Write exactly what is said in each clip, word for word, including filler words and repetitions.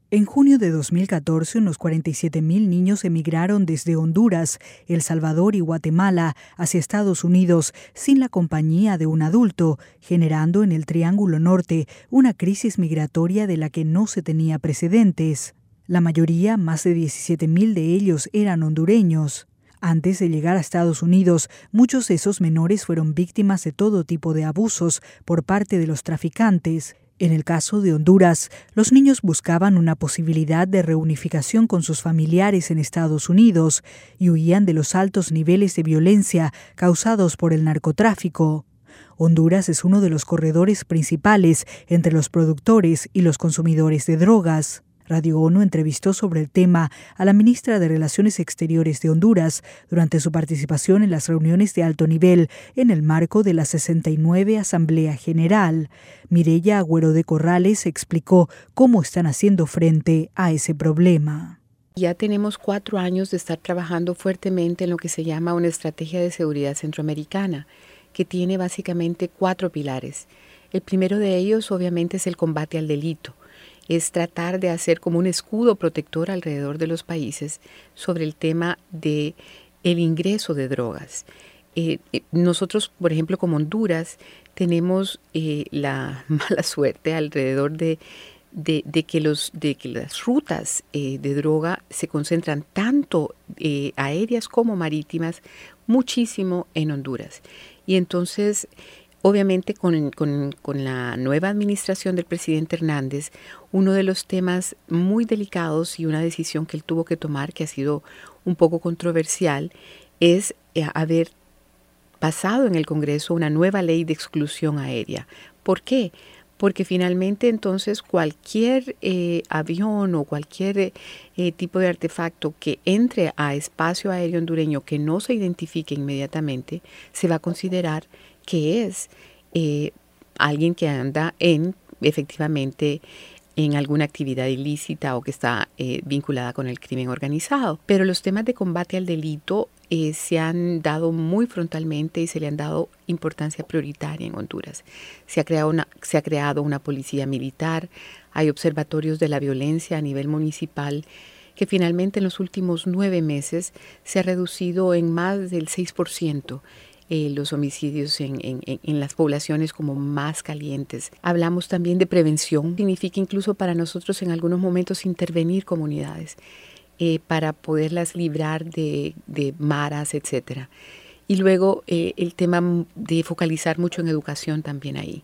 En junio de dos mil catorce, unos cuarenta y siete mil niños emigraron desde Honduras, El Salvador y Guatemala hacia Estados Unidos sin la compañía de un adulto, generando en el Triángulo Norte una crisis migratoria de la que no se tenía precedentes. La mayoría, más de diecisiete mil de ellos, eran hondureños. Antes de llegar a Estados Unidos, muchos de esos menores fueron víctimas de todo tipo de abusos por parte de los traficantes. En el caso de Honduras, los niños buscaban una posibilidad de reunificación con sus familiares en Estados Unidos y huían de los altos niveles de violencia causados por el narcotráfico. Honduras es uno de los corredores principales entre los productores y los consumidores de drogas. Radio ONU entrevistó sobre el tema a la ministra de Relaciones Exteriores de Honduras durante su participación en las reuniones de alto nivel en el marco de la sesenta y nueve Asamblea General. Mireya Agüero de Corrales explicó cómo están haciendo frente a ese problema. Ya tenemos cuatro años de estar trabajando fuertemente en lo que se llama una estrategia de seguridad centroamericana, que tiene básicamente cuatro pilares. El primero de ellos, obviamente, es el combate al delito. Es tratar de hacer como un escudo protector alrededor de los países sobre el tema de el ingreso de drogas. Eh, nosotros, por ejemplo, como Honduras, tenemos eh, la mala suerte alrededor de, de, de, que, los, de que las rutas eh, de droga se concentran tanto eh, aéreas como marítimas, muchísimo en Honduras. Y entonces, obviamente, con, con, con la nueva administración del presidente Hernández, uno de los temas muy delicados y una decisión que él tuvo que tomar, que ha sido un poco controversial, es eh, haber pasado en el Congreso una nueva ley de exclusión aérea. ¿Por qué? Porque finalmente entonces cualquier eh, avión o cualquier eh, tipo de artefacto que entre a espacio aéreo hondureño que no se identifique inmediatamente, se va a considerar que es eh, alguien que anda en, efectivamente, en alguna actividad ilícita o que está eh, vinculada con el crimen organizado. Pero los temas de combate al delito eh, se han dado muy frontalmente y se le han dado importancia prioritaria en Honduras. Se ha creado una, se ha creado una policía militar, hay observatorios de la violencia a nivel municipal que finalmente en los últimos nueve meses se ha reducido en más del seis por ciento. Eh, los homicidios en, en, en las poblaciones como más calientes. Hablamos también de prevención. Significa incluso para nosotros en algunos momentos intervenir comunidades eh, para poderlas librar de, de maras, etcétera. Y luego eh, el tema de focalizar mucho en educación también ahí.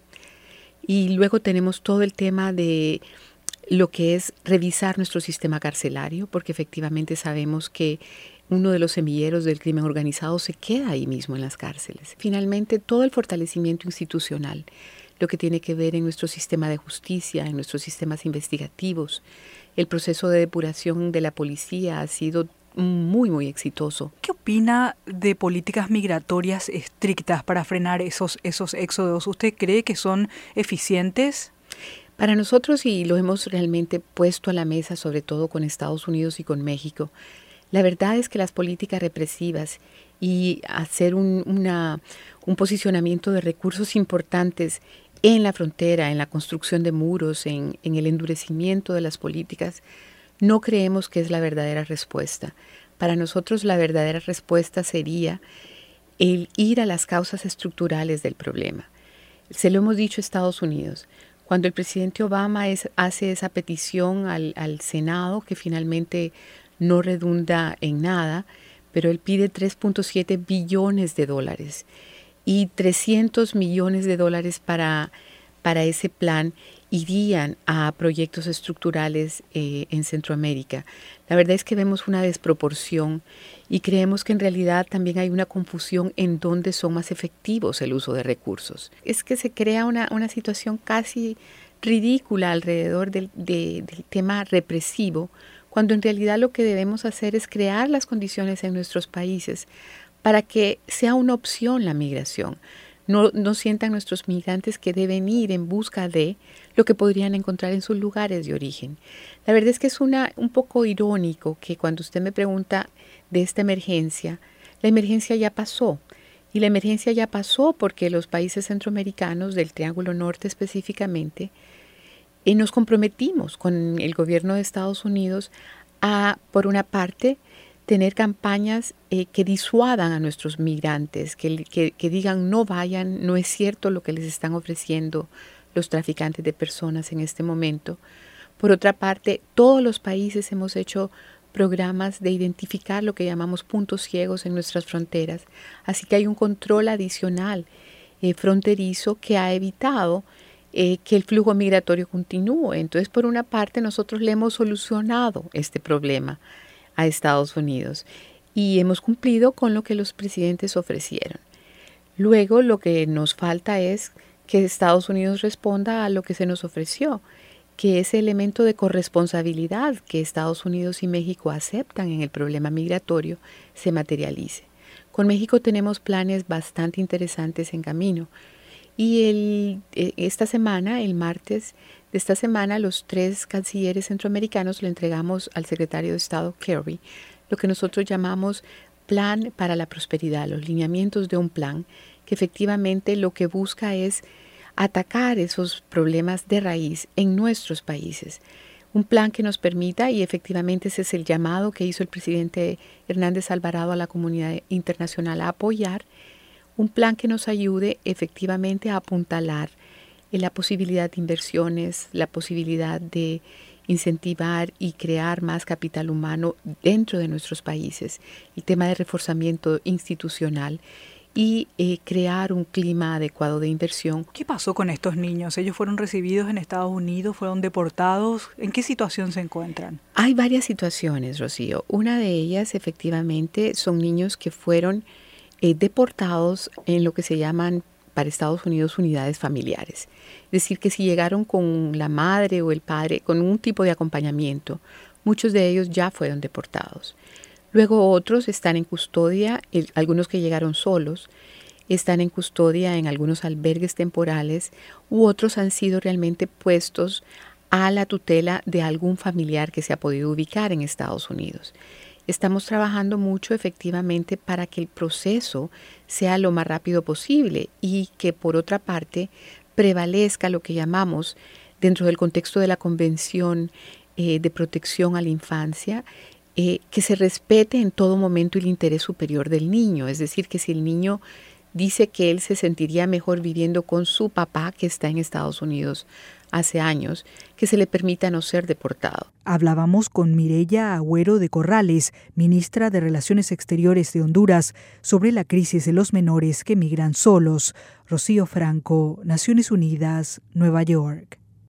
Y luego tenemos todo el tema de lo que es revisar nuestro sistema carcelario, porque efectivamente sabemos que uno de los semilleros del crimen organizado se queda ahí mismo en las cárceles. Finalmente, todo el fortalecimiento institucional, lo que tiene que ver en nuestro sistema de justicia, en nuestros sistemas investigativos, el proceso de depuración de la policía ha sido muy, muy exitoso. ¿Qué opina de políticas migratorias estrictas para frenar esos, esos éxodos? ¿Usted cree que son eficientes? Para nosotros, y lo hemos realmente puesto a la mesa, sobre todo con Estados Unidos y con México, la verdad es que las políticas represivas y hacer un, una, un posicionamiento de recursos importantes en la frontera, en la construcción de muros, en, en el endurecimiento de las políticas, no creemos que es la verdadera respuesta. Para nosotros la verdadera respuesta sería el ir a las causas estructurales del problema. Se lo hemos dicho a Estados Unidos. Cuando el presidente Obama es, hace esa petición al, al Senado, que finalmente no redunda en nada, pero él pide tres punto siete billones de dólares y trescientos millones de dólares para, para ese plan irían a proyectos estructurales eh, en Centroamérica. La verdad es que vemos una desproporción y creemos que en realidad también hay una confusión en dónde son más efectivos el uso de recursos. Es que se crea una, una situación casi ridícula alrededor del, de, del tema represivo, cuando en realidad lo que debemos hacer es crear las condiciones en nuestros países para que sea una opción la migración. No, no sientan nuestros migrantes que deben ir en busca de lo que podrían encontrar en sus lugares de origen. La verdad es que es una, un poco irónico que cuando usted me pregunta de esta emergencia, la emergencia ya pasó. Y la emergencia ya pasó porque los países centroamericanos, del Triángulo Norte específicamente, eh, nos comprometimos con el gobierno de Estados Unidos a, por una parte, tener campañas eh, que disuadan a nuestros migrantes, que, que, que digan no vayan, no es cierto lo que les están ofreciendo los traficantes de personas en este momento. Por otra parte, todos los países hemos hecho programas de identificar lo que llamamos puntos ciegos en nuestras fronteras, así que hay un control adicional eh, fronterizo que ha evitado eh, que el flujo migratorio continúe. Entonces, por una parte, nosotros le hemos solucionado este problema a Estados Unidos y hemos cumplido con lo que los presidentes ofrecieron. Luego lo que nos falta es que Estados Unidos responda a lo que se nos ofreció, que ese elemento de corresponsabilidad que Estados Unidos y México aceptan en el problema migratorio se materialice. Con México tenemos planes bastante interesantes en camino y el, esta semana, el martes de esta semana, los tres cancilleres centroamericanos le entregamos al secretario de Estado Kerry lo que nosotros llamamos Plan para la Prosperidad, los lineamientos de un plan que efectivamente lo que busca es atacar esos problemas de raíz en nuestros países. Un plan que nos permita, y efectivamente ese es el llamado que hizo el presidente Hernández Alvarado a la comunidad internacional a apoyar, un plan que nos ayude efectivamente a apuntalar la posibilidad de inversiones, la posibilidad de incentivar y crear más capital humano dentro de nuestros países, el tema de reforzamiento institucional y eh, crear un clima adecuado de inversión. ¿Qué pasó con estos niños? ¿Ellos fueron recibidos en Estados Unidos? ¿Fueron deportados? ¿En qué situación se encuentran? Hay varias situaciones, Rocío. Una de ellas, efectivamente, son niños que fueron eh, deportados en lo que se llaman para Estados Unidos unidades familiares. Es decir, que si llegaron con la madre o el padre, con un tipo de acompañamiento, muchos de ellos ya fueron deportados. Luego otros están en custodia, el, algunos que llegaron solos, están en custodia en algunos albergues temporales u otros han sido realmente puestos a la tutela de algún familiar que se ha podido ubicar en Estados Unidos. Estamos trabajando mucho efectivamente para que el proceso sea lo más rápido posible y que por otra parte prevalezca lo que llamamos dentro del contexto de la Convención eh, de Protección a la Infancia, eh, que se respete en todo momento el interés superior del niño. Es decir, que si el niño dice que él se sentiría mejor viviendo con su papá que está en Estados Unidos hace años, que se le permita no ser deportado. Hablábamos con Mireya Agüero de Corrales, ministra de Relaciones Exteriores de Honduras, sobre la crisis de los menores que migran solos. Rocío Franco, Naciones Unidas, Nueva York.